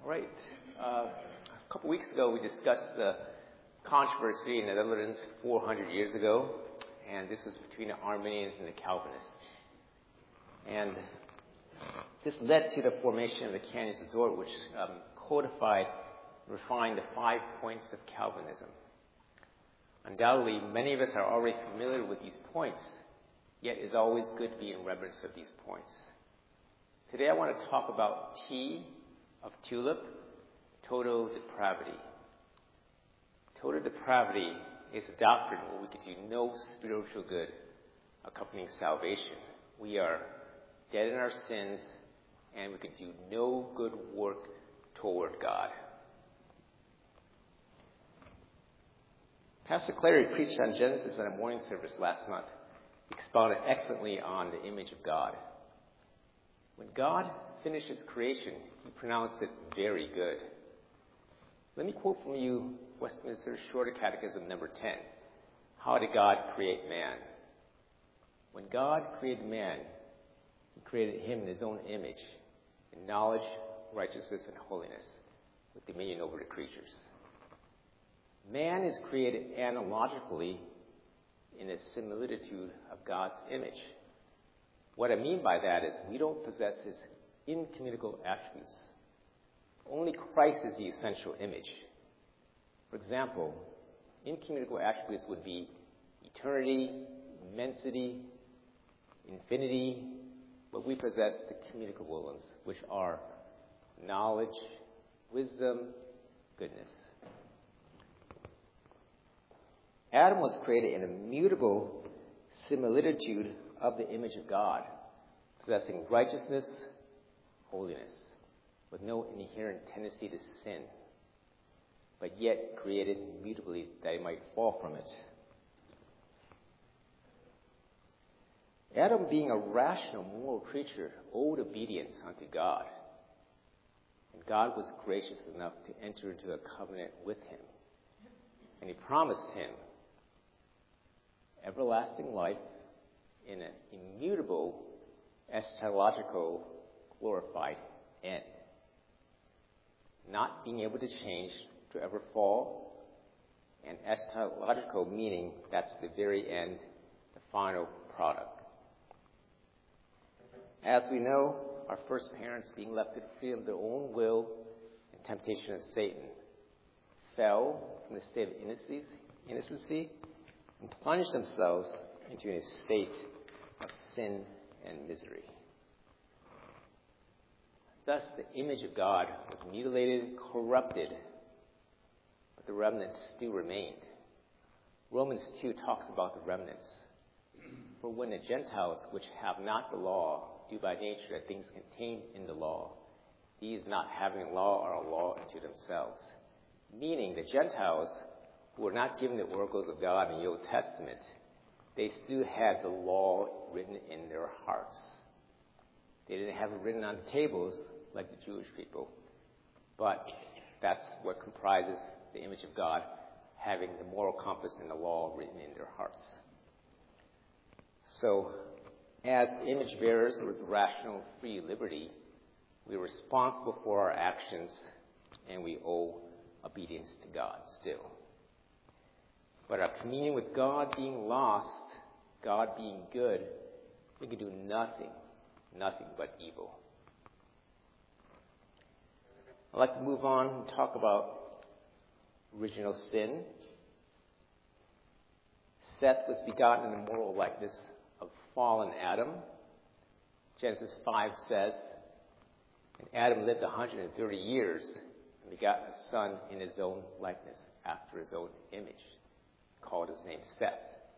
All right. A couple weeks ago, we discussed the controversy in the Netherlands 400 years ago, and this was between the Arminians and the Calvinists. And this led to the formation of the Canons of Dort, which codified and refined the 5 points of Calvinism. Undoubtedly, many of us are already familiar with these points, yet it's always good to be in remembrance of these points. Today I want to talk about T of tulip, total depravity. Total depravity is a doctrine where we could do no spiritual good accompanying salvation. We are dead in our sins, and we could do no good work toward God. Pastor Clary preached on Genesis in a morning service last month. He expounded excellently on the image of God. When God finished his creation, he pronounced it very good. Let me quote from you Westminster Shorter Catechism number 10. How did God create man? When God created man, he created him in his own image, in knowledge, righteousness, and holiness, with dominion over the creatures. Man is created analogically in a similitude of God's image. What I mean by that is we don't possess his incommunicable attributes. Only Christ is the essential image. For example, incommunicable attributes would be eternity, immensity, infinity, but we possess the communicable ones, which are knowledge, wisdom, goodness. Adam was created in a mutable similitude of the image of God, possessing righteousness, holiness, with no inherent tendency to sin, but yet created mutably that he might fall from it. Adam, being a rational, moral creature, owed obedience unto God, and God was gracious enough to enter into a covenant with him, and he promised him everlasting life in an immutable, eschatological, glorified end. Not being able to change to ever fall, and eschatological meaning that's the very end, the final product. As we know, our first parents, being left to the freedom of their own will and temptation of Satan, fell from the state of innocency and plunged themselves into a state of sin and misery. Thus, the image of God was mutilated, corrupted, but the remnants still remained. Romans 2 talks about the remnants. For when the Gentiles, which have not the law, do by nature the things contained in the law, these not having law are a law unto themselves. Meaning the Gentiles, who were not given the oracles of God in the Old Testament, they still had the law written in their hearts. They didn't have it written on tables like the Jewish people, but that's what comprises the image of God, having the moral compass and the law written in their hearts. So, as image bearers with rational free liberty, we're responsible for our actions, and we owe obedience to God still. But our communion with God being lost, God being good, we can do nothing but evil. I'd like to move on and talk about original sin. Seth was begotten in the moral likeness of fallen Adam. Genesis 5 says, and Adam lived 130 years and begot a son in his own likeness, after his own image, called his name Seth.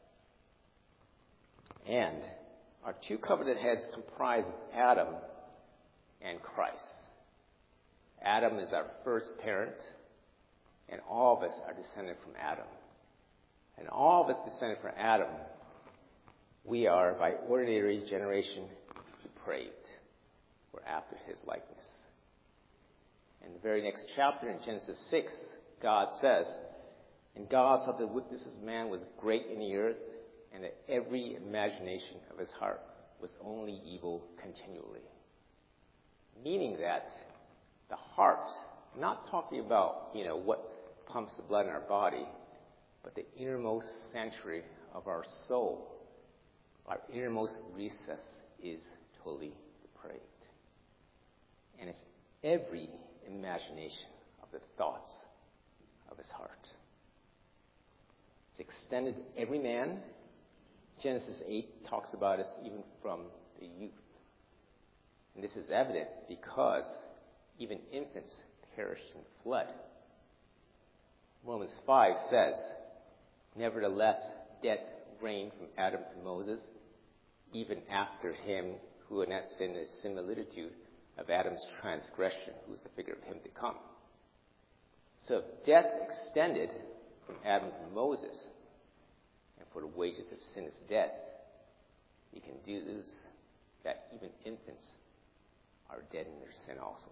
And our two covenant heads comprise Adam and Christ. Adam is our first parent, and all of us are descended from Adam. And all of us descended from Adam, we are, by ordinary generation, depraved. We're after his likeness. In the very next chapter, in Genesis 6, God says, and God saw that the wickedness of man was great in the earth, and that every imagination of his heart was only evil continually. Meaning that the heart not talking about, what pumps the blood in our body, but the innermost sanctuary of our soul. Our innermost recess is totally depraved. And it's every imagination of the thoughts of his heart. It's extended to every man. Genesis 8 talks about it even from the youth. And this is evident because even infants perished in the flood. Romans 5 says, nevertheless, death reigned from Adam to Moses, even after him who had not sinned in the similitude of Adam's transgression, who is the figure of him to come. So if death extended from Adam to Moses, and for the wages of sin is death, you can deduce that even infants are dead in their sin also.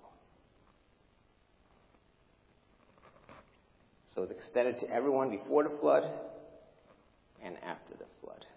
So it's extended to everyone before the flood and after the flood.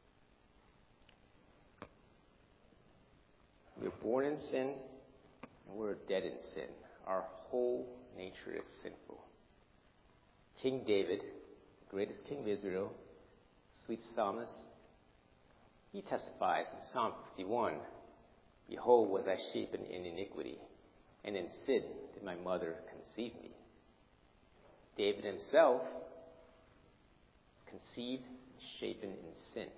We're born in sin, and we're dead in sin. Our whole nature is sinful. King David, the greatest king of Israel, sweet psalmist, he testifies in Psalm 51, behold, was I shapen in iniquity, and in sin did my mother conceive me. David himself was conceived and shapen in sin.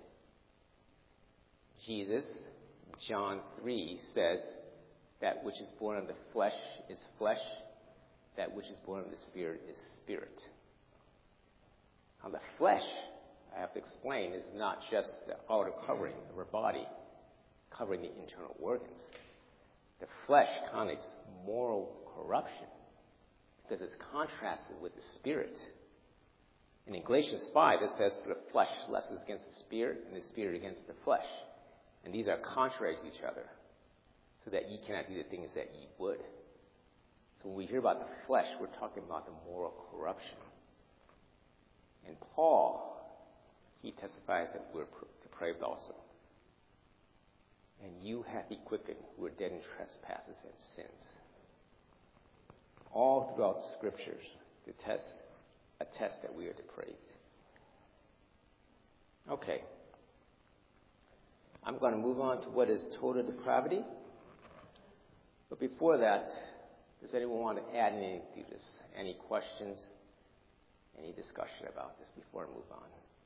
Jesus, John 3, says, that which is born of the flesh is flesh, that which is born of the Spirit is spirit. Now the flesh, I have to explain, is not just the outer covering of our body, covering the internal organs. The flesh connotes moral corruption because it's contrasted with the Spirit. And in Galatians 5, it says, for the flesh lusts against the Spirit, and the Spirit against the flesh. And these are contrary to each other, so that ye cannot do the things that ye would. So when we hear about the flesh, we're talking about the moral corruption. And Paul, he testifies that we're depraved also. And you hath he quickened who were dead in trespasses and sins. All throughout the scriptures attest that we are depraved. Okay. I'm going to move on to what is total depravity. But before that, does anyone want to add anything to this? Any questions? Any discussion about this before I move on?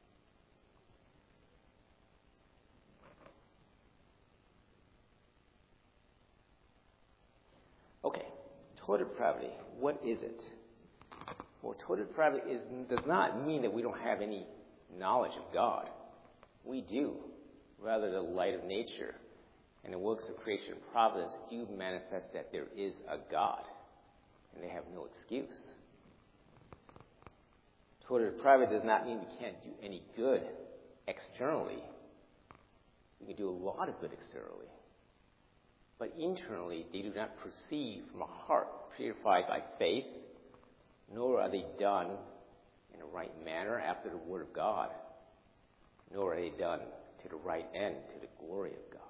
Okay, total depravity, what is it? Well, total depravity does not mean that we don't have any knowledge of God. We do. Rather, the light of nature and the works of creation and providence do manifest that there is a God, and they have no excuse. Total depravity does not mean we can't do any good externally. We can do a lot of good externally. But internally, they do not proceed from a heart purified by faith, nor are they done in a right manner after the Word of God, nor are they done to the right end, to the glory of God.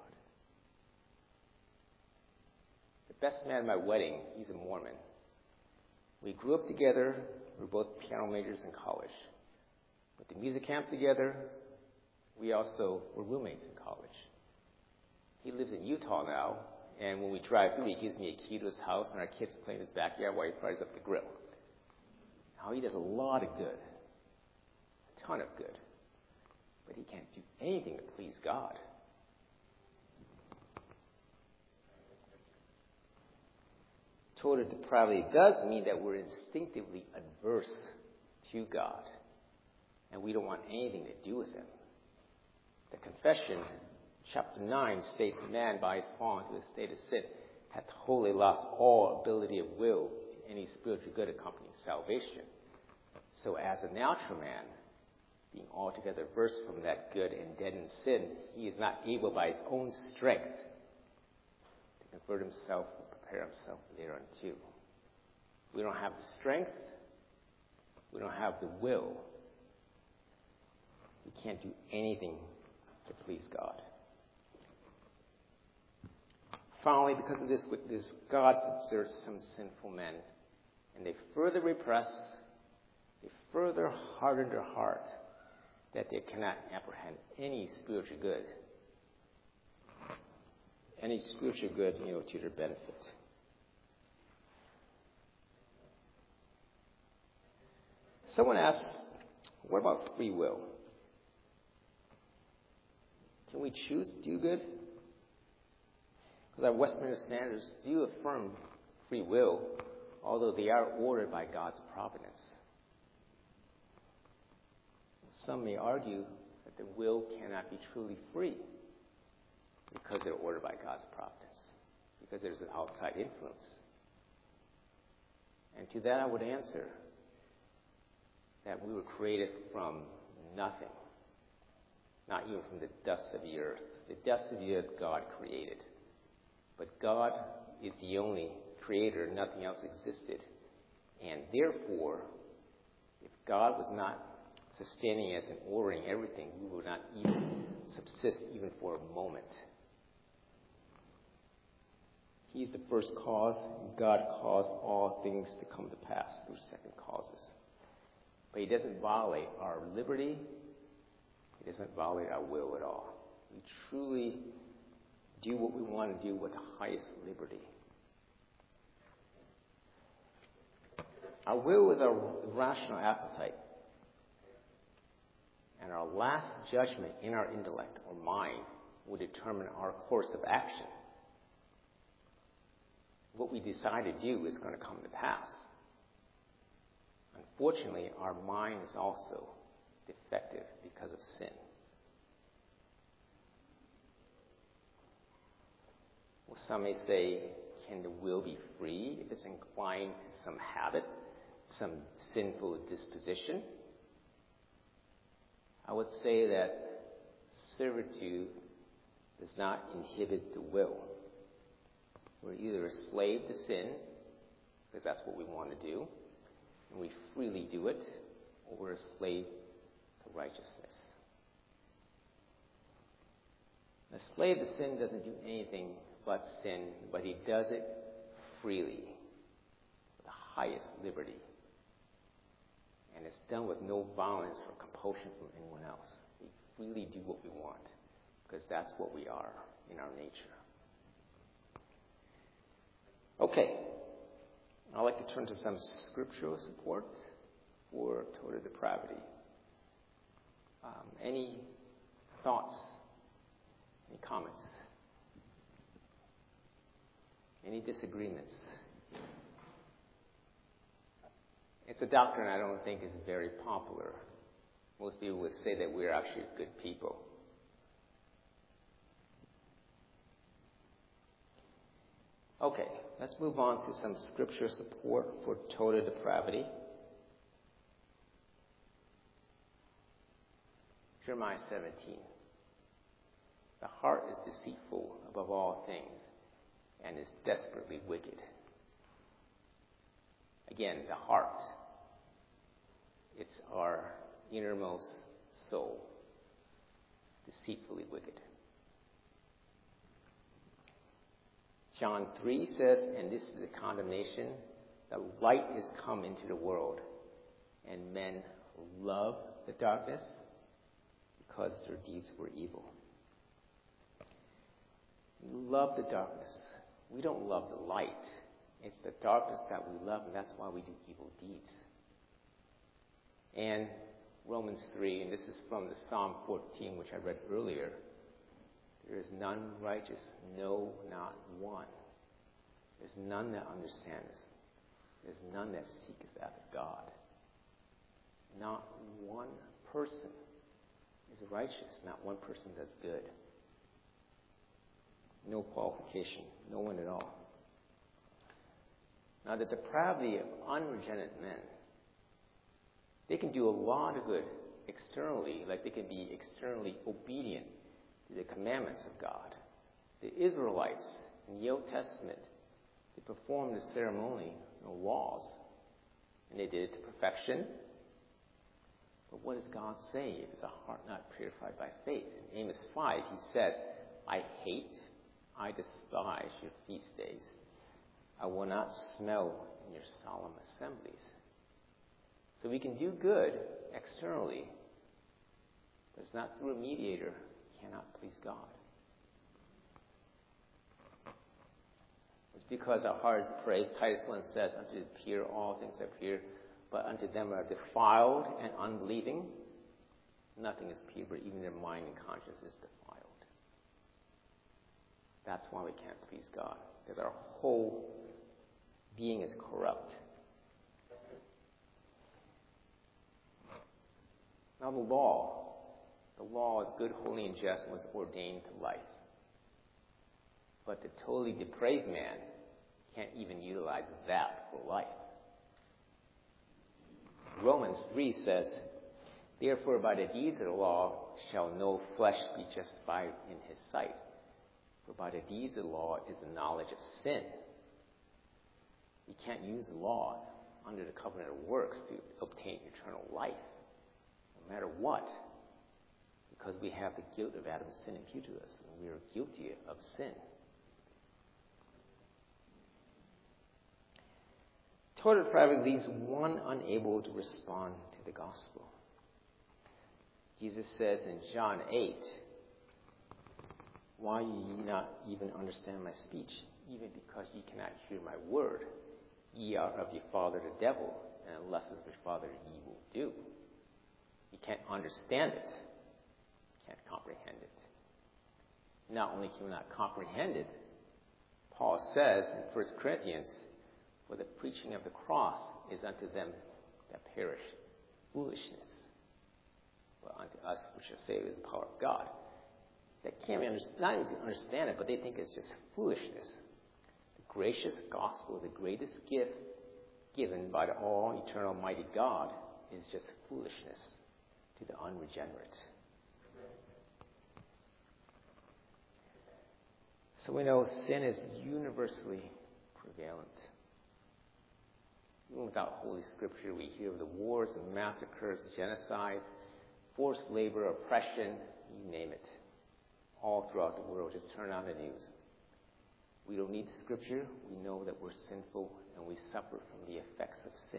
The best man at my wedding, he's a Mormon. We grew up together. We were both piano majors in college. Went to music camp together. We also were roommates in college. He lives in Utah now, and when we drive through, he gives me a key to his house, and our kids play in his backyard while he fires up the grill. Now, he does a lot of good, a ton of good, but he can't do anything to please God. Total depravity does mean that we're instinctively adverse to God, and we don't want anything to do with him. The confession, chapter 9, states man by his fall into a state of sin hath wholly lost all ability of will to any spiritual good accompanying salvation. So as a natural man, being altogether averse from that good and dead in sin, he is not able by his own strength to convert himself and prepare himself thereunto. We don't have the strength. We don't have the will. We can't do anything to please God. Finally, because of this, God exerts some sinful men And they further repress, they further harden their heart that they cannot apprehend any spiritual good. Any spiritual good, to their benefit. Someone asks, what about free will? Can we choose to do good? Because our Westminster Standards do affirm free will, although they are ordered by God's providence. Some may argue that the will cannot be truly free because they're ordered by God's providence, because there's an outside influence. And to that I would answer that we were created from nothing, not even from the dust of the earth. The dust of the earth God created. But God is the only creator, nothing else existed. And therefore, if God was not sustaining us and ordering everything, we would not even subsist even for a moment. He's the first cause, and God caused all things to come to pass through second causes. But he doesn't violate our liberty. He doesn't violate our will at all. We truly do what we want to do with the highest liberty. Our will is our rational appetite. And our last judgment in our intellect or mind will determine our course of action. What we decide to do is going to come to pass. Unfortunately, our mind is also defective because of sin. Well, some may say, can the will be free if it's inclined to some habit, some sinful disposition? I would say that servitude does not inhibit the will. We're either a slave to sin, because that's what we want to do, and we freely do it, or we're a slave to righteousness. A slave to sin doesn't do anything but sin, but he does it freely, with the highest liberty. And it's done with no violence or compulsion from anyone else. We freely do what we want, because that's what we are in our nature. Okay, I'd like to turn to some scriptural support for total depravity. Any thoughts? Any comments? Any disagreements? It's a doctrine I don't think is very popular. Most people would say that we're actually good people. Okay, let's move on to some scripture support for total depravity. Jeremiah 17. The heart is deceitful above all things and is desperately wicked. Again, the heart. It's our innermost soul, deceitfully wicked. John 3 says, and this is the condemnation, the light is come into the world, and men love the darkness because their deeds were evil. We love the darkness. We don't love the light. It's the darkness that we love, and that's why we do evil deeds. And Romans 3, and this is from the Psalm 14, which I read earlier, there is none righteous, no, not one. There's none that understands. There's none that seeketh after God. Not one person is righteous. Not one person does good. No qualification. No one at all. Now, the depravity of unregenerate men, they can do a lot of good externally, like they can be externally obedient to the commandments of God. The Israelites in the Old Testament, they performed the ceremony on walls, and they did it to perfection. But what does God say if it's a heart not purified by faith? In Amos 5, he says, I hate, I despise your feast days. I will not smell in your solemn assemblies. So we can do good externally, but it's not through a mediator. Cannot please God. It's because our hearts pray. Titus 1 says, unto the pure all things are pure, but unto them are defiled and unbelieving. Nothing is pure, but even their mind and conscience is defiled. That's why we can't please God, because our whole being is corrupt. Now the law is good, holy, and just, and was ordained to life. But the totally depraved man can't even utilize that for life. Romans 3 says, therefore by the deeds of the law shall no flesh be justified in his sight. For by the deeds of the law is the knowledge of sin. You can't use the law under the covenant of works to obtain eternal life, no matter what, because we have the guilt of Adam's sin imputed to us, and we are guilty of sin. Total depravity leaves one unable to respond to the gospel. Jesus says in John 8, why ye not even understand my speech, even because ye cannot hear my word? Ye are of your father the devil, and the lusts of your father ye will do. You can't understand it. You can't comprehend it. Not only can we not comprehend it, Paul says in 1 Corinthians, for the preaching of the cross is unto them that perish foolishness, but unto us which are saved is the power of God. They can't not even understand it, but they think it's just foolishness. The gracious gospel, the greatest gift given by the all eternal mighty God, is just foolishness to the unregenerate. So we know sin is universally prevalent. Even without Holy Scripture, we hear of the wars and massacres, genocides, forced labor, oppression, you name it, all throughout the world. Just turn on the news. We don't need the Scripture. We know that we're sinful and we suffer from the effects of sin.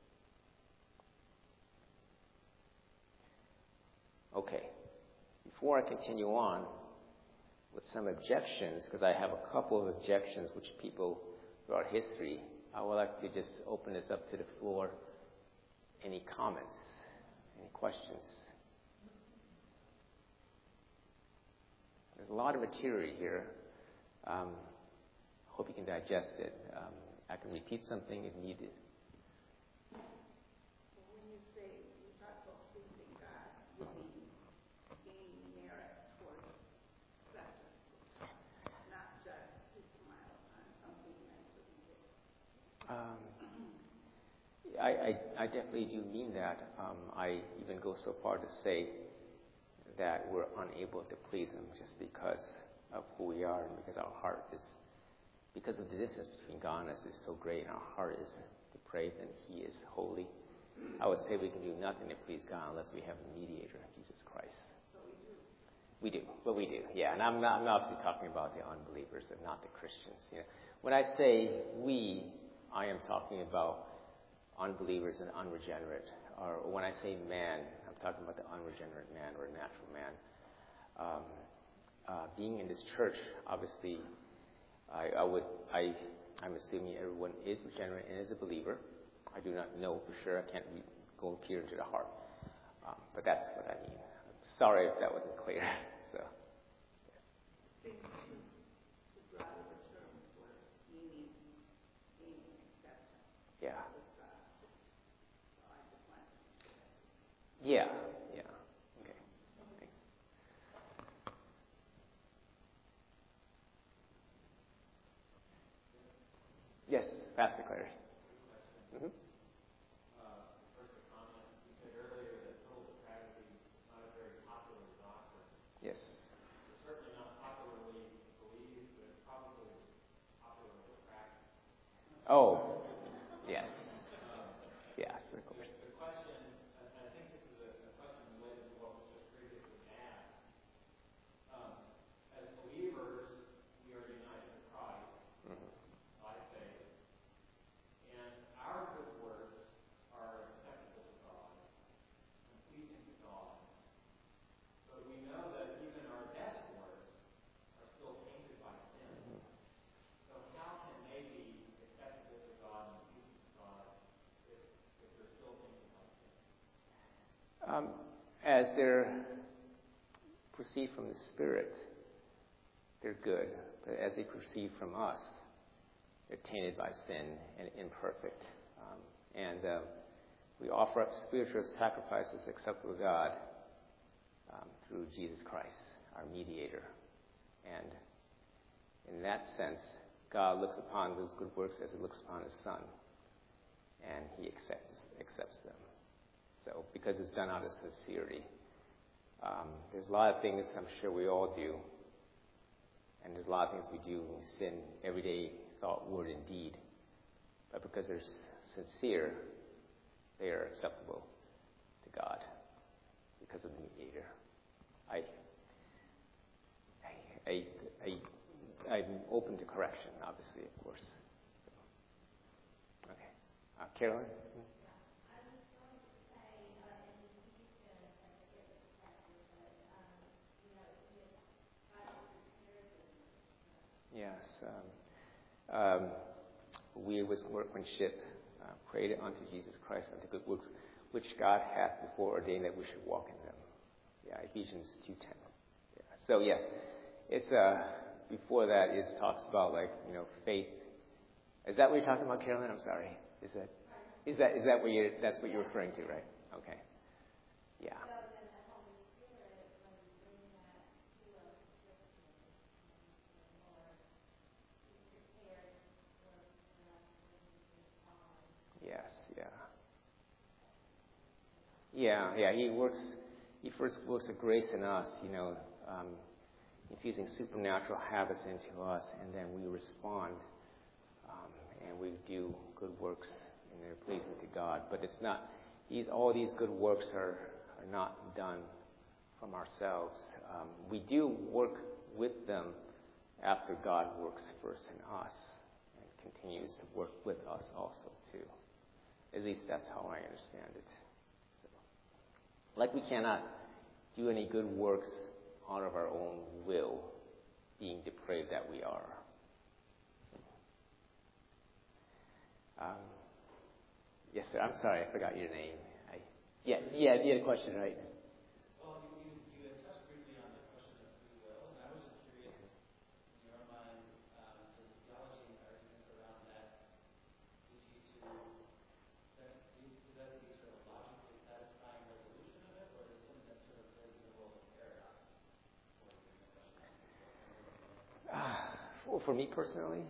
Okay, before I continue on with some objections, because I have a couple of objections which people throughout history, I would like to just open this up to the floor. Any comments? Any questions? There's a lot of material here. Hope you can digest it. I can repeat something if needed. When you say you talk about pleasing God, you mean gaining merit towards acceptance, not just to smile on something nice that you did. I definitely do mean that. I even go so far to say that we're unable to please Him just because of who we are and because our heart is, because of the distance between God and us is so great and our heart is depraved and He is holy. I would say we can do nothing to please God unless we have a mediator, Jesus Christ. We do, yeah. And I'm obviously talking about the unbelievers and not the Christians. You know, when I say we, I am talking about unbelievers and unregenerate. Or when I say man, I'm talking about the unregenerate man or natural man. Being in this church, obviously, I'm assuming everyone is regenerate and is a believer. I do not know for sure. I can't go peer into the heart. But that's what I mean. I'm sorry if that wasn't clear. So. Yeah. Yeah. Okay. Thanks. Yes, Pastor Clary. Mm-hmm. First, a comment. You said earlier that total depravity is not a very popular doctrine. Yes. It's certainly not popularly believed, but probably popularly practiced. Oh, yes. Yes, of course. The question, and I think this is a question related to what was just previously asked. As believers, we are united with Christ by faith. As they're proceed from the Spirit, they're good. But as they proceed from us, they're tainted by sin and imperfect. We offer up spiritual sacrifices acceptable to God through Jesus Christ, our mediator. And in that sense, God looks upon those good works as he looks upon his Son, and he accepts them. So, because it's done out of sincerity. There's a lot of things I'm sure we all do, and there's a lot of things we do when we sin every day, thought, word, and deed. But because they're sincere, they are acceptable to God because of the mediator. I'm open to correction, obviously, of course. So, okay. Carolyn? Yes. We was workmanship created unto Jesus Christ unto good works, which God hath before ordained that we should walk in them. Yeah, Ephesians 2:10. Yeah. So yes, it's before that it talks about faith. Is that what you're talking about, Carolyn? I'm sorry. Is that what that's what you're referring to, right? Okay. Yeah. Yes, yeah. He first works a grace in us, infusing supernatural habits into us, and then we respond, and we do good works, and they're pleasing to God. But it's not, all these good works are not done from ourselves. We do work with them after God works first in us, and continues to work with us also, too. At least that's how I understand it. So, like we cannot do any good works out of our own will, being depraved that we are. Yes, sir. I'm sorry, I forgot your name. You had a question, right? Well, you had touched briefly on the question of free will, and I was just curious, in your mind, does the theology and arguments around that lead you to is that the sort of logically satisfying resolution of it, or is it something that sort of lives in the world of paradox? For me personally,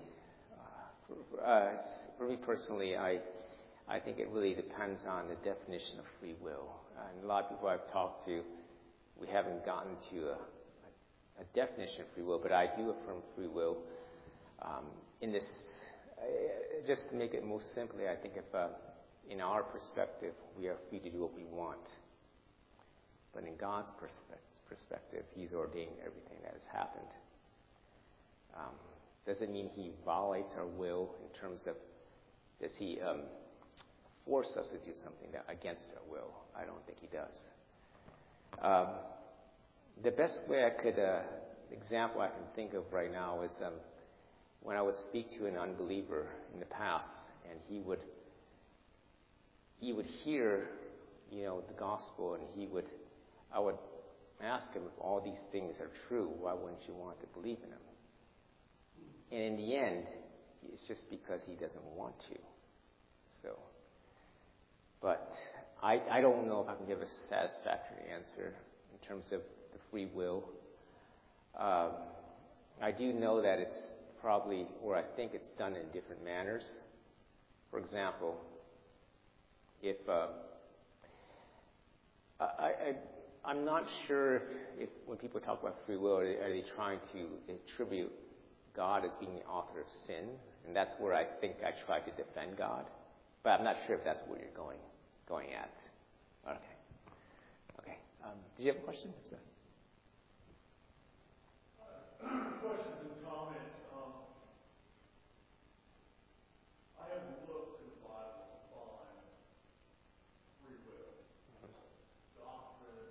I think it really depends on the definition of free will. And a lot of people I've talked to, we haven't gotten to a definition of free will, but I do affirm free will. In this, just to make it most simply, I think if in our perspective, we are free to do what we want. But in God's perspective, he's ordained everything that has happened. Doesn't mean he violates our will in terms of, does he force us to do something that against our will? I don't think he does. The best way example I can think of right now is when I would speak to an unbeliever in the past, and he would hear, the gospel, and I would ask him, if all these things are true, why wouldn't you want to believe in them? And in the end, it's just because he doesn't want to. So, but I don't know if I can give a satisfactory answer in terms of the free will. I do know that it's probably, or I think it's done in different manners. For example, if I'm not sure if when people talk about free will, are they trying to attribute God as being the author of sin? And that's where I think I try to defend God. But I'm not sure if that's where you're going at. Okay. Did you have a question? Questions and comments. I have looked in the Bible to find free will, doctrine,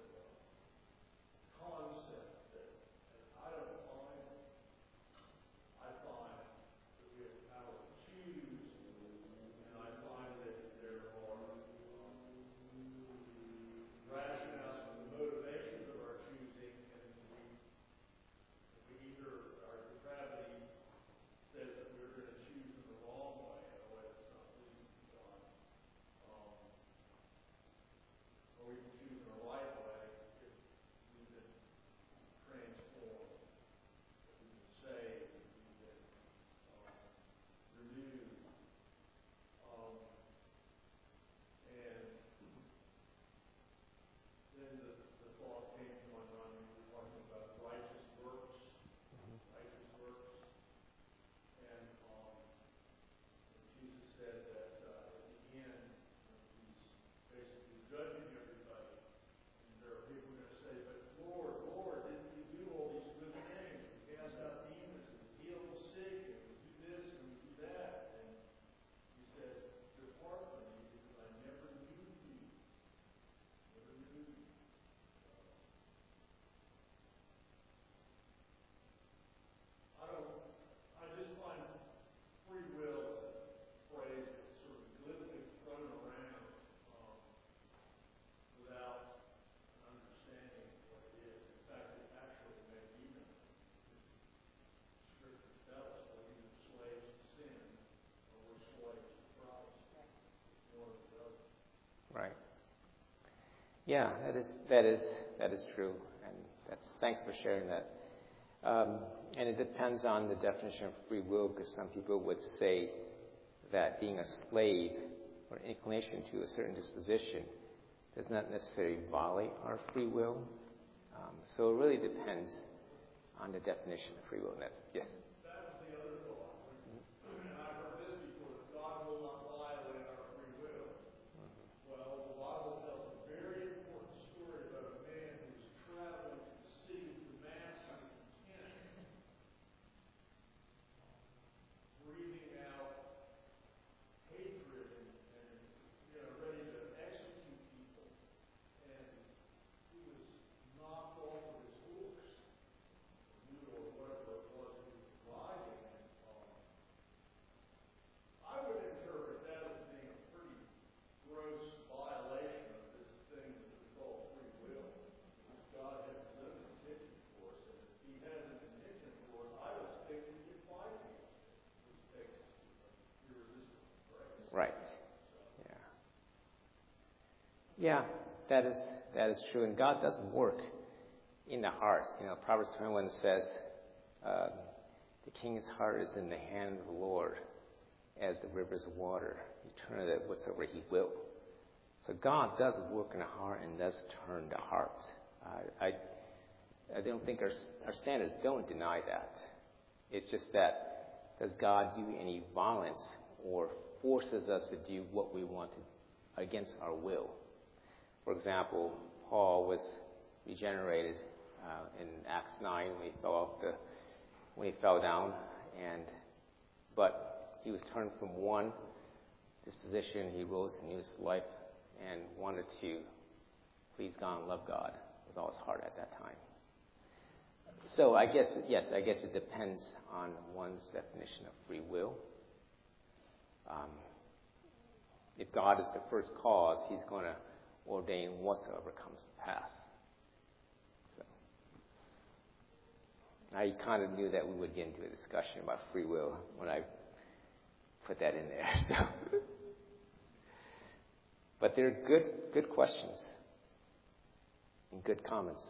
concept that I don't find. I find that we have the power to choose, and I find that there are rational Right. Yeah, that is true, and thanks for sharing that. And it depends on the definition of free will, because some people would say that being a slave or inclination to a certain disposition does not necessarily violate our free will. So it really depends on the definition of free will. Yes. That was the other thought. And I've heard this before, that God will not violate our free will. Well, the Bible tells a very important story about a man who was traveling to deceive the masses intent, breathing out hatred and ready to execute people. And he was knocked off of his horse, or whatever it was he was riding. I would interpret that as being a pretty gross violation of this thing that we call free will. Because God has his own intention for us, and if he has an intention for us, I would think we could fight against it, which takes us to irresistible grace. Right. Yeah. Yeah, that is true, and God does work in the hearts. Proverbs 21 says, "The king's heart is in the hand of the Lord, as the rivers of water. He turneth it whatsoever he will." So God does work in the heart and does turn the heart. I don't think our standards don't deny that. It's just that, does God do any violence or forces us to do what we want to against our will? For example, Paul was regenerated in Acts 9 when he fell down, but he was turned from one disposition. He rose to new life and wanted to please God and love God with all his heart at that time. So I guess it depends on one's definition of free will. If God is the first cause, he's going to ordain whatsoever comes to pass. So I kind of knew that we would get into a discussion about free will when I put that in there. So, but they're good questions and good comments.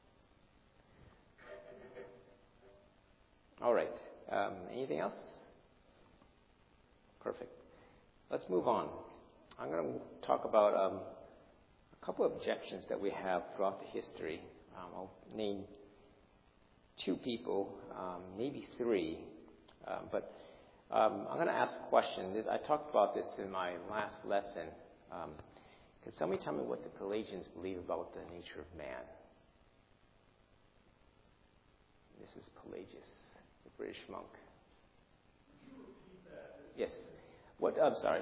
All right. Anything else? Perfect. Let's move on. I'm going to talk about a couple of objections that we have throughout the history. I'll name 2 people, maybe 3, but I'm going to ask a question. I talked about this in my last lesson. Can somebody tell me what the Pelagians believe about the nature of man? This is Pelagius, the British monk. Yes. I'm sorry.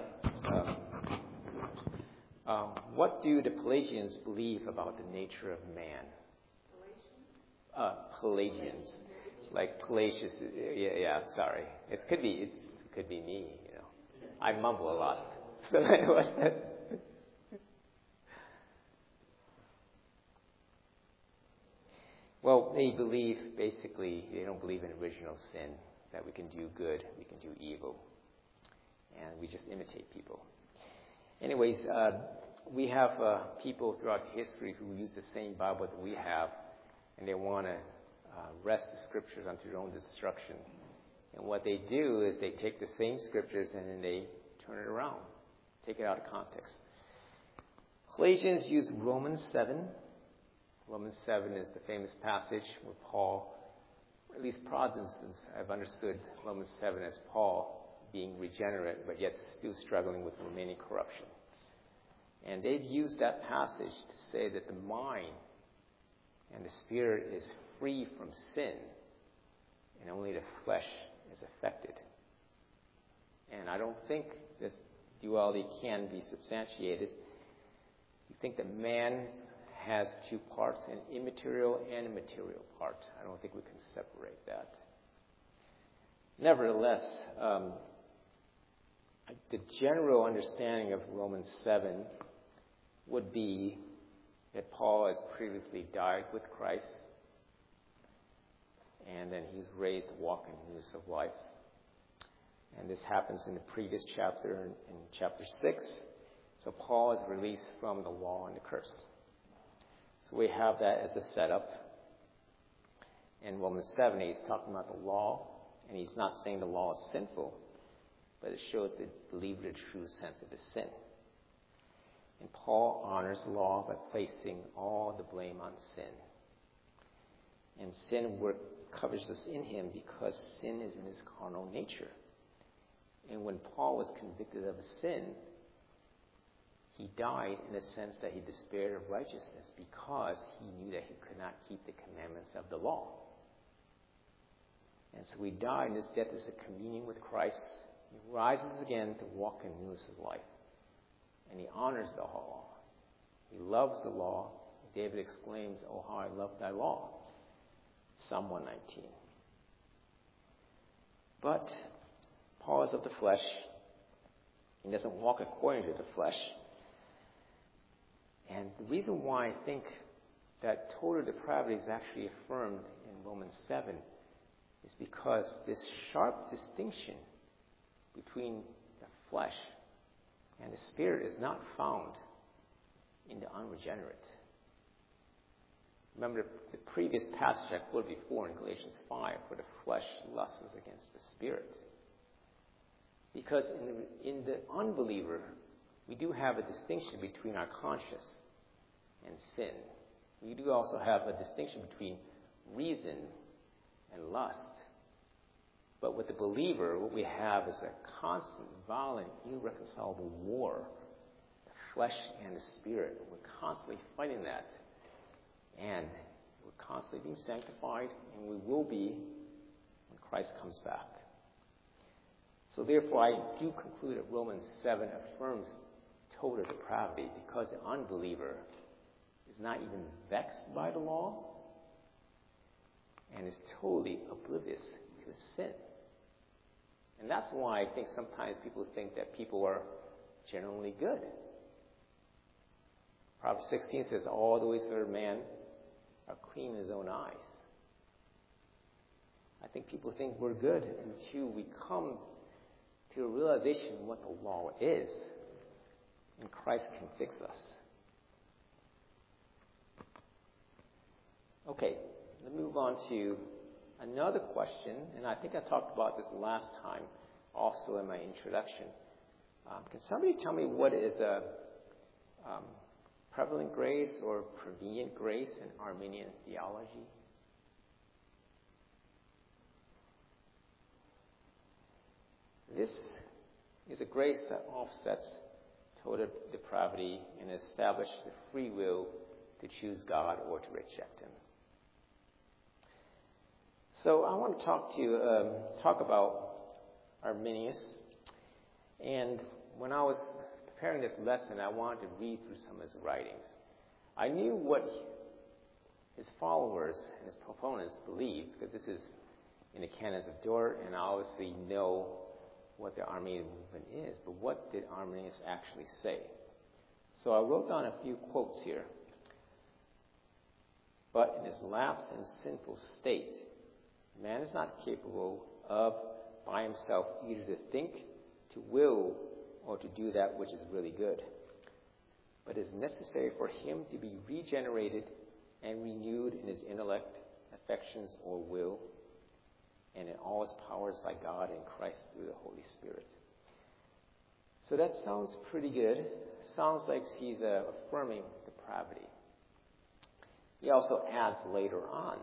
What do the Pelagians believe about the nature of man? Pelagians. Like Pelagius. Yeah, sorry. It could be me, I mumble a lot. So well, they don't believe in original sin, that we can do good, we can do evil, and we just imitate people. Anyways, we have people throughout history who use the same Bible that we have, and they want to wrest the scriptures unto their own destruction. And what they do is they take the same scriptures and then they turn it around, take it out of context. Pelagians use Romans 7. Romans 7 is the famous passage where Paul, or at least Protestants have understood Romans 7 as Paul being regenerate, but yet still struggling with remaining corruption. And they've used that passage to say that the mind and the spirit is free from sin, and only the flesh is affected. And I don't think this duality can be substantiated. You think that man has 2 parts, an immaterial and a material part. I don't think we can separate that. Nevertheless, the general understanding of Romans 7 would be that Paul has previously died with Christ, and then he's raised to walk in newness of life. And this happens in the previous chapter, in chapter 6. So Paul is released from the law and the curse. So we have that as a setup. In Romans 7, he's talking about the law, and he's not saying the law is sinful, but it shows the believer the true sense of the sin. And Paul honors the law by placing all the blame on sin. And sin covers us in him because sin is in his carnal nature. And when Paul was convicted of a sin, he died in the sense that he despaired of righteousness because he knew that he could not keep the commandments of the law. And so he died, and his death is a communion with Christ. He rises again to walk in newness of life. And he honors the law. He loves the law. David exclaims, "Oh, how I love thy law." Psalm 119. But Paul is of the flesh. He doesn't walk according to the flesh. And the reason why I think that total depravity is actually affirmed in Romans 7 is because this sharp distinction between the flesh and the spirit is not found in the unregenerate. Remember the previous passage I quoted before in Galatians 5, where the flesh lusts against the spirit. Because in the unbeliever, we do have a distinction between our conscience and sin. We do also have a distinction between reason and lust. But with the believer, what we have is a constant, violent, irreconcilable war, the flesh and the spirit. We're constantly fighting that. And we're constantly being sanctified, and we will be when Christ comes back. So therefore, I do conclude that Romans 7 affirms total depravity because the unbeliever is not even vexed by the law and is totally oblivious to sin. And that's why I think sometimes people think that people are generally good. Proverbs 16 says, all the ways of a man are clean in his own eyes. I think people think we're good until we come to a realization of what the law is. And Christ can fix us. Okay, let's move on to another question, and I think I talked about this last time also in my introduction. Can somebody tell me what is a prevalent grace or prevenient grace in Arminian theology? This is a grace that offsets total depravity and establishes the free will to choose God or to reject Him. So I want to talk about Arminius. And when I was preparing this lesson, I wanted to read through some of his writings. I knew what his followers and his proponents believed, because this is in the Canons of Dort, and I obviously know what the Arminian movement is. But what did Arminius actually say? So I wrote down a few quotes here. But in his lapsed and sinful state, man is not capable of, by himself, either to think, to will, or to do that which is really good. But it is necessary for him to be regenerated and renewed in his intellect, affections, or will, and in all his powers by God and Christ through the Holy Spirit. So that sounds pretty good. Sounds like he's affirming depravity. He also adds later on,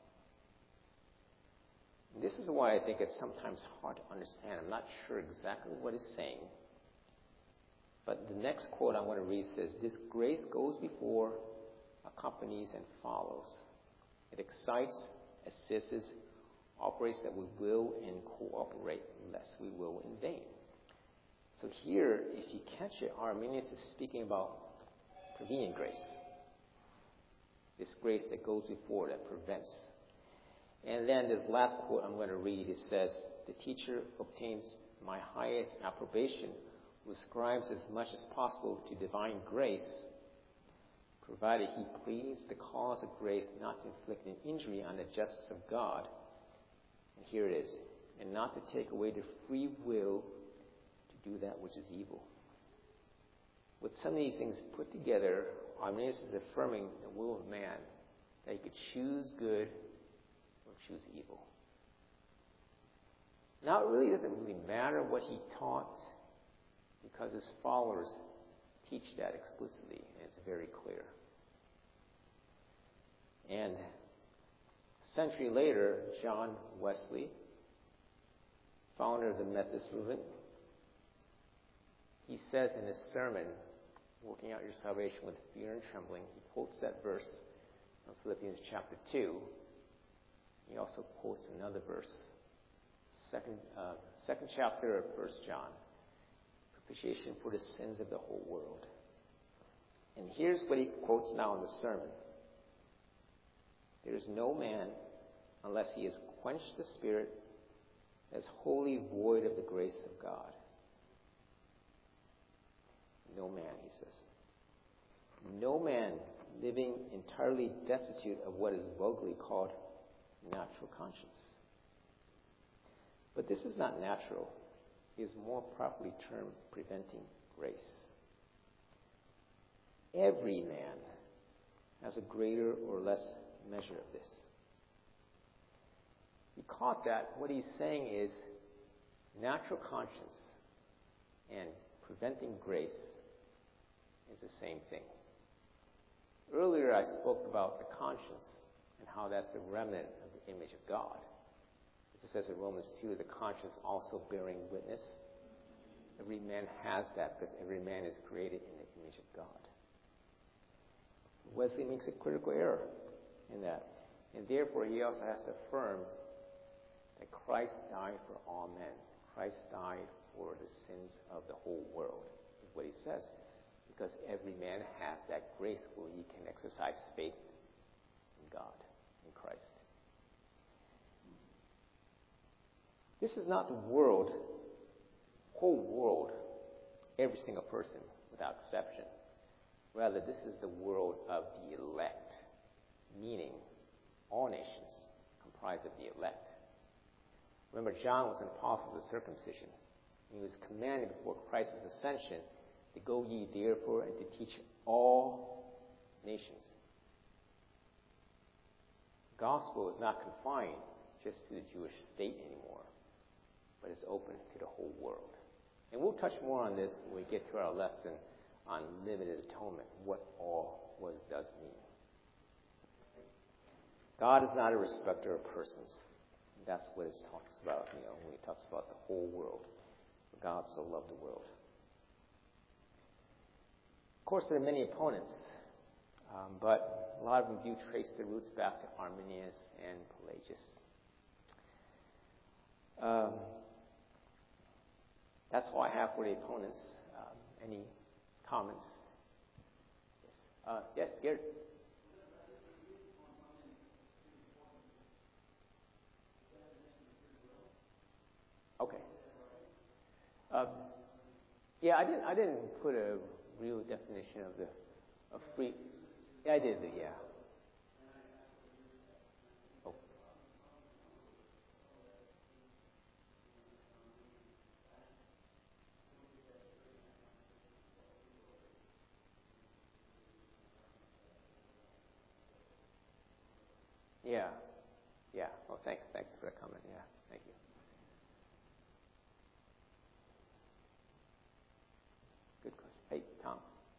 this is why I think it's sometimes hard to understand. I'm not sure exactly what he's saying. But the next quote I want to read says, this grace goes before, accompanies, and follows. It excites, assists, operates that we will, and cooperate lest we will in vain. So here, if you catch it, Arminius is speaking about prevenient grace. This grace that goes before, that prevents. And then this last quote I'm going to read, it says, the teacher obtains my highest approbation, who ascribes as much as possible to divine grace, provided he pleads the cause of grace not to inflict an injury on the justice of God. And here it is, and not to take away the free will to do that which is evil. With some of these things put together, Arminius is affirming the will of man, that he could choose good or choose evil. Now, it really doesn't really matter what he taught, because his followers teach that explicitly, and it's very clear. And a century later, John Wesley, founder of the Methodist movement, he says in his sermon, Working Out Your Salvation with Fear and Trembling, he quotes that verse from Philippians chapter 2. He also quotes another verse, second chapter of 1 John, propitiation for the sins of the whole world. And here's what he quotes now in the sermon. There is no man, unless he has quenched the Spirit, that is wholly void of the grace of God. No man, he says. No man living entirely destitute of what is vulgarly called natural conscience. But this is not natural. It is more properly termed preventing grace. Every man has a greater or less measure of this. He caught that. What he's saying is natural conscience and preventing grace is the same thing. Earlier I spoke about the conscience and how that's the remnant of the image of God. It says in Romans 2, the conscience also bearing witness. Every man has that because every man is created in the image of God. Wesley makes a critical error in that. And therefore he also has to affirm that Christ died for all men. Christ died for the sins of the whole world, is what he says. Because every man has that grace where he can exercise faith in God, in Christ. This is not the world, whole world, every single person without exception. Rather, this is the world of the elect, meaning all nations comprised of the elect. Remember, John was an apostle of the circumcision. He was commanded before Christ's ascension to go ye therefore and to teach all nations. The gospel is not confined just to the Jewish state anymore, but it's open to the whole world. And we'll touch more on this when we get to our lesson on limited atonement, what all does mean. God is not a respecter of persons. That's what it talks about, when he talks about the whole world. God so loved the world. Of course, there are many opponents, but a lot of them do trace their roots back to Arminius and Pelagius. That's all I have for the opponents. Any comments? Yes, yes, Gary. Okay. Yeah, I didn't put a real definition of free. Yeah, I did. Yeah. Oh. Yeah. Yeah. Oh, thanks for the comment. Yeah. Thank you. Good question. Hey, Tom.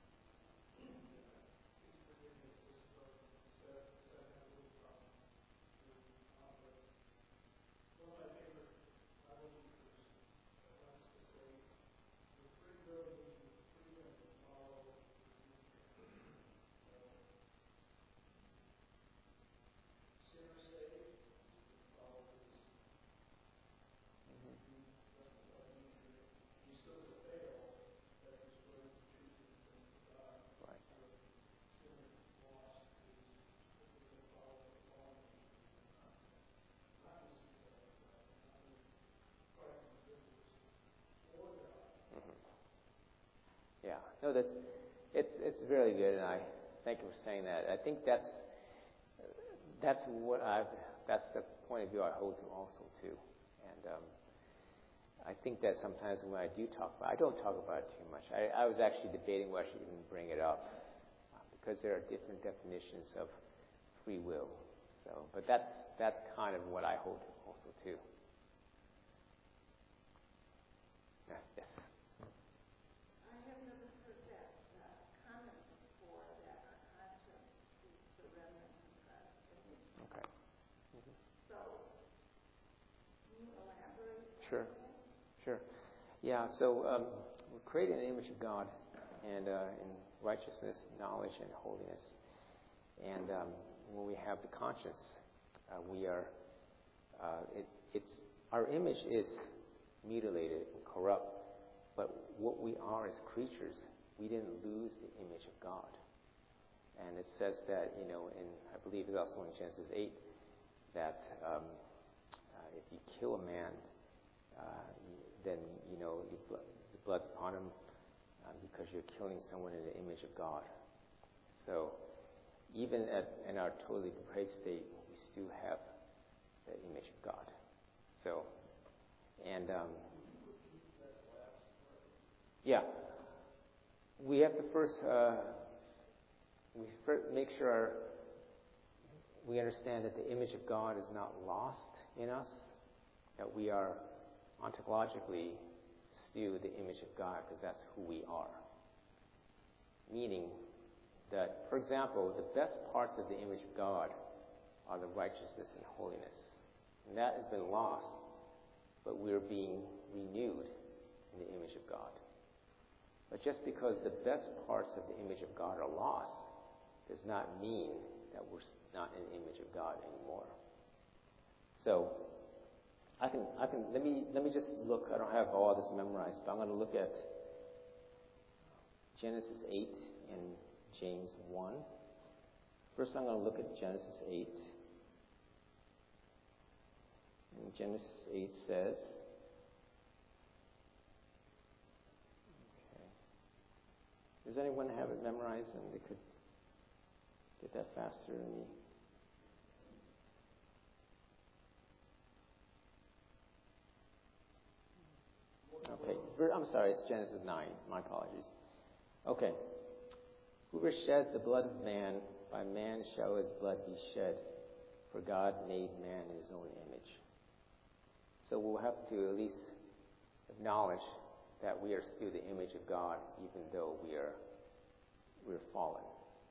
Yeah, no, it's very good, and I thank you for saying that. I think that's the point of view I hold to also too. And I think that sometimes when I do talk about it, I don't talk about it too much. I was actually debating whether I should even bring it up because there are different definitions of free will. So, but that's kind of what I hold also too. Yes. I have never heard that comment before, that our conscience is the remnant of God's image. Okay. So, can you elaborate? Sure. Sure. Yeah. So we're created in the image of God, and in righteousness, knowledge, and holiness. And when we have the conscience, we are. It's our image is mutilated and corrupt, but what we are as creatures, we didn't lose the image of God. And it says that, in I believe it's also in Genesis 8 that if you kill a man, then the blood's upon him because you're killing someone in the image of God. So even in our totally depraved state, we still have the image of God. So, and yeah, we have to first make sure we understand that the image of God is not lost in us, that we are ontologically still the image of God because that's who we are. Meaning that, for example, the best parts of the image of God are the righteousness and holiness. And that has been lost, but we're being renewed in the image of God. But just because the best parts of the image of God are lost does not mean that we're not in the image of God anymore. So let me just look. I don't have all this memorized, but I'm going to look at Genesis 8 and James 1. First, I'm going to look at Genesis 8. And Genesis 8 says, okay. Does anyone have it memorized and they could get that faster than me? Okay, I'm sorry, it's Genesis 9. My apologies. Okay. Whoever sheds the blood of man, by man shall his blood be shed, for God made man in his own image. So we'll have to at least acknowledge that we are still the image of God, even though we're fallen.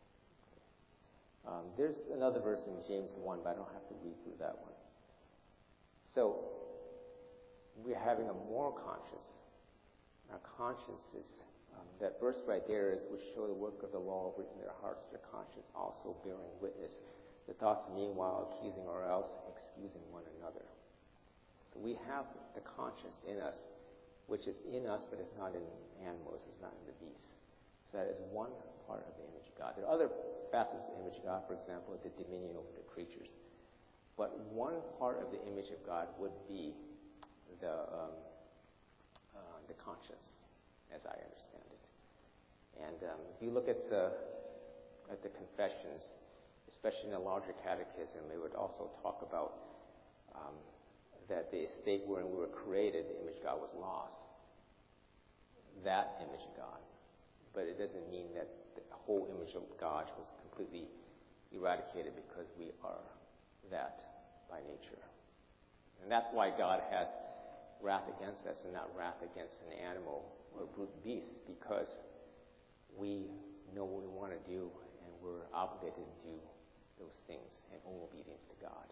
There's another verse in James 1, but I don't have to read through that one. So we're having a moral conscience. Our conscience is, that verse right there is, which show the work of the law written in their hearts, their conscience also bearing witness. The thoughts meanwhile accusing or else excusing one another. So we have the conscience in us, which is in us, but it's not in animals, it's not in the beasts. So that is one part of the image of God. There are other facets of the image of God, for example, the dominion over the creatures. But one part of the image of God would be the conscience, as I understand it. And if you look at the confessions, especially in the larger catechism, they would also talk about that the state wherein we were created, the image of God was lost. That image of God. But it doesn't mean that the whole image of God was completely eradicated because we are that by nature. And that's why God has wrath against us and not wrath against an animal or brute beast, because we know what we want to do and we're obligated to do those things in obedience to God.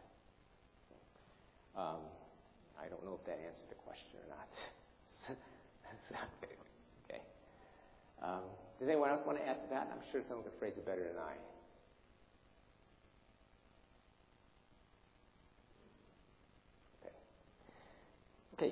So, I don't know if that answered the question or not. Okay. Does anyone else want to add to that? I'm sure someone could phrase it better than I. Okay.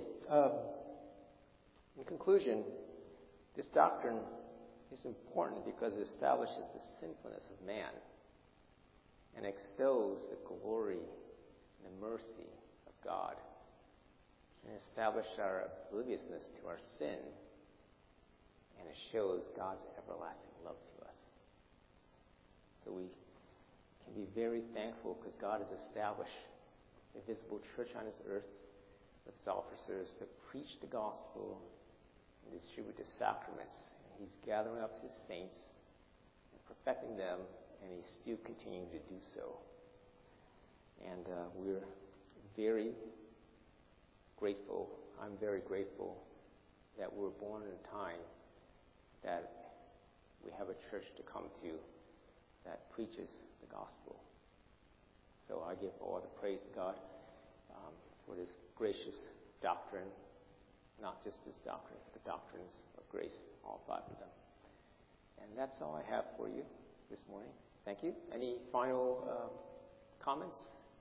In conclusion, this doctrine is important because it establishes the sinfulness of man and extols the glory and the mercy of God, and establishes our obliviousness to our sin, and it shows God's everlasting love to us. So we can be very thankful because God has established a visible church on this earth, with his officers to preach the gospel and distribute the sacraments. And he's gathering up his saints and perfecting them, and he's still continuing to do so. And we're very grateful. I'm very grateful that we were born in a time that we have a church to come to that preaches the gospel. So I give all the praise to God for this gracious doctrine, not just this doctrine, but the doctrines of grace, all five of them. And that's all I have for you this morning. Thank you. Any final comments?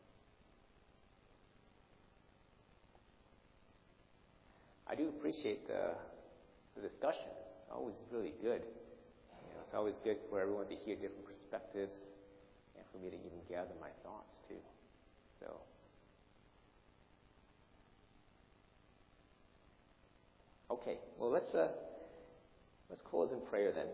I do appreciate the discussion. It's always really good. It's always good for everyone to hear different perspectives and for me to even gather my thoughts too. So, okay. Well, let's close in prayer then.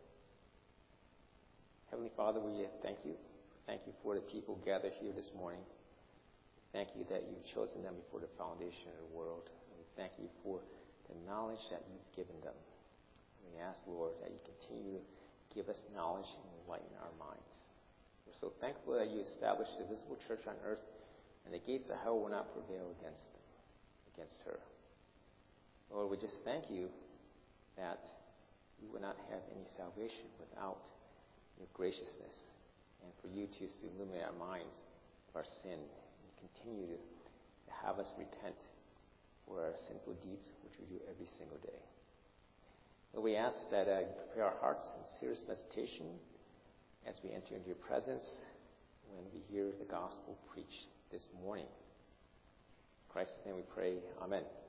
Heavenly Father, we thank you. Thank you for the people gathered here this morning. Thank you that you've chosen them before the foundation of the world. We thank you for the knowledge that you've given them. We ask, Lord, that you continue to give us knowledge and enlighten our minds. We're so thankful that you established a visible church on earth, and the gates of hell will not prevail against her. Lord, we just thank you that we will not have any salvation without your graciousness, and for you to illuminate our minds of our sin and continue to have us repent for our sinful deeds, which we do every single day. Lord, we ask that you prepare our hearts in serious meditation as we enter into your presence when we hear the gospel preached this morning. In Christ's name we pray. Amen.